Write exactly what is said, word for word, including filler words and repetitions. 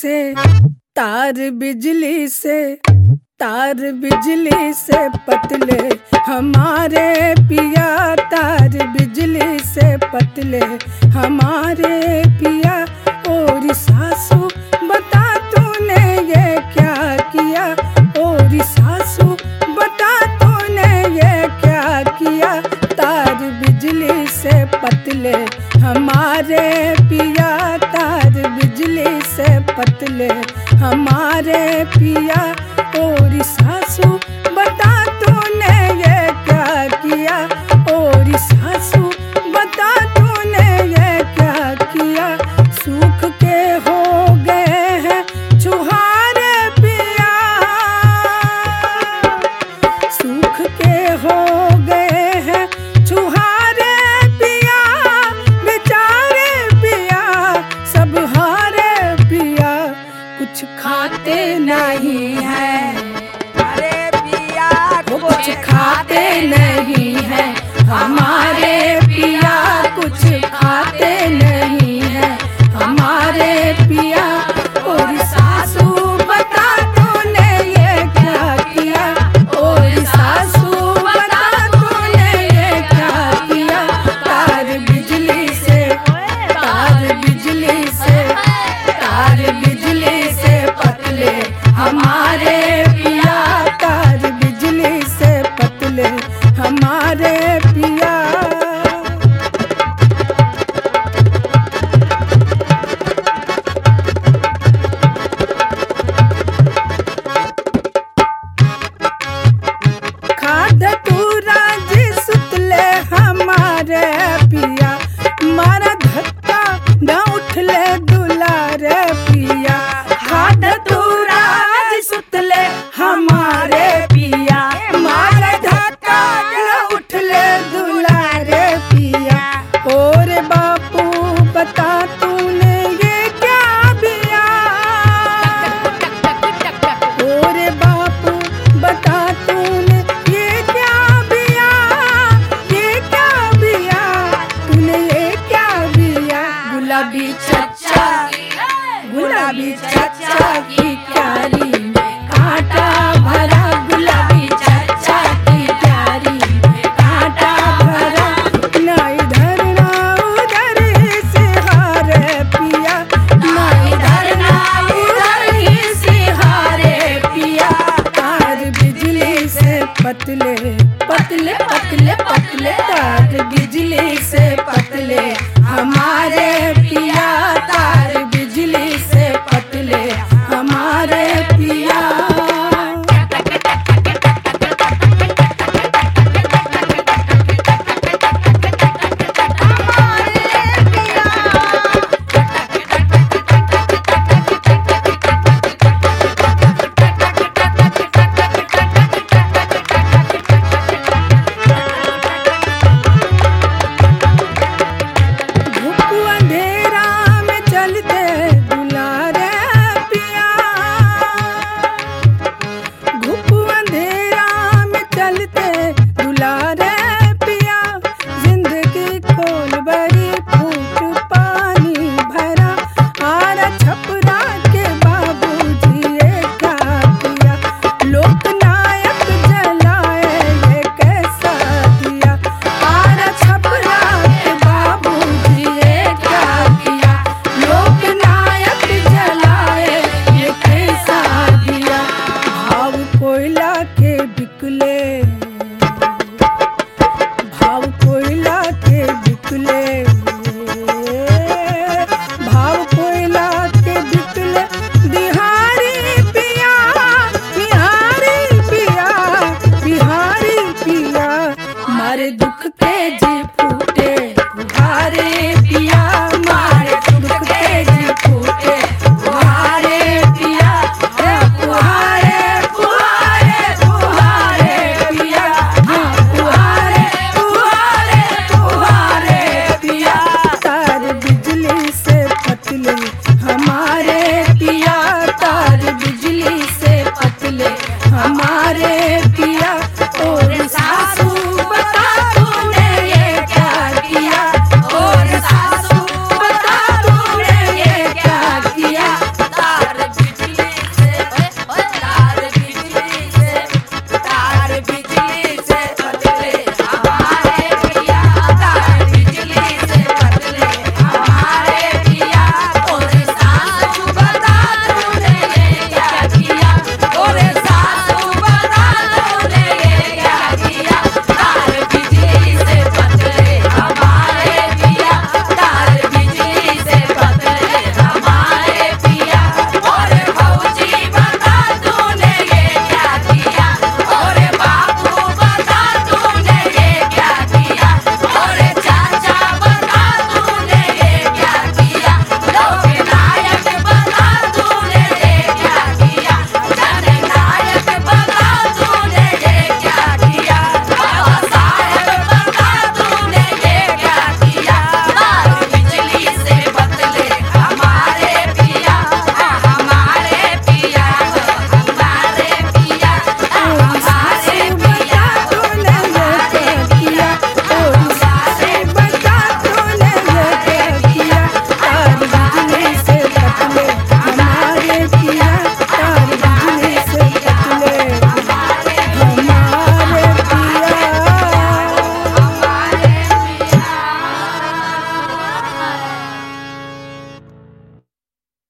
से तार बिजली से तार बिजली से पतले हमारे पिया, तार बिजली से पतले हमारे पिया। और सासू बता तूने ये क्या किया, और सासू बता तूने ये क्या किया। तार बिजली से पतले हमारे पिया, तार बिजली से पतले हमारे पिया। और सासू बता तूने ये क्या किया, और सासू बता तूने ये क्या किया। सूख के हो गए हैं छुहारे पिया, सूख के हो गए हैं छुहारे पिया। बेचारे पिया सब हारे पिया, कुछ खाते नहीं है, अरे पिया कुछ खाते नहीं है हमारे पिया, कुछ खाते नहीं है हमारे पिया। और सासू बता तूने ये क्या किया, और सासू बता तूने ये क्या किया। तार बिजली से तार बिजली से तार बिजली से पतले हमारे पिया, तार बिजली से पतले हमारे पिया। खाद तूरा जी सुतले हमारे पिया, मारा धक्का न उठले दुलारे पिया। खाद तूरा जी सुतले हमारे पिया, मारा धक्का न उठले दुलारे पिया। और बापू बता तूने ये क्या बिया, और बापू बता तूने ये क्या बिया, ये क्या बिया तूने ये क्या बिया। गुलाबी चच्चा गुलाबी चच्चा की क्यारी में कांटा भरा, गुलाबी चच्चा की क्यारी में कांटा भरा। ना इधर ना उधर ही सिहारे पिया, ना इधर ना उधर ही सिहारे पिया। तार बिजली से पतले पतले पतले पतले तार बिजली से पतले हमारे पिया, तार बिजली से पतले हमारे पिया। धूप अंधेरा में चलते दुलारे पिया, धूप अंधेरा में चलते दुलारे पिया। जिंदगी खोल बड़ी फूट पानी भरा, आरा छपरा के बाबूजी ये क्या किया। लोकनायक जलाए ये कैसा किया, आरा छपरा के बाबूजी ये क्या किया। लोकनायक जलाए ये कैसा दिया। भाव कोयला के बिकले, भाव कोयला के बिकले, भाव कोयला के बिकले। बिहारी पिया बिहारी पिया बिहारी पिया, मारे दुख के जी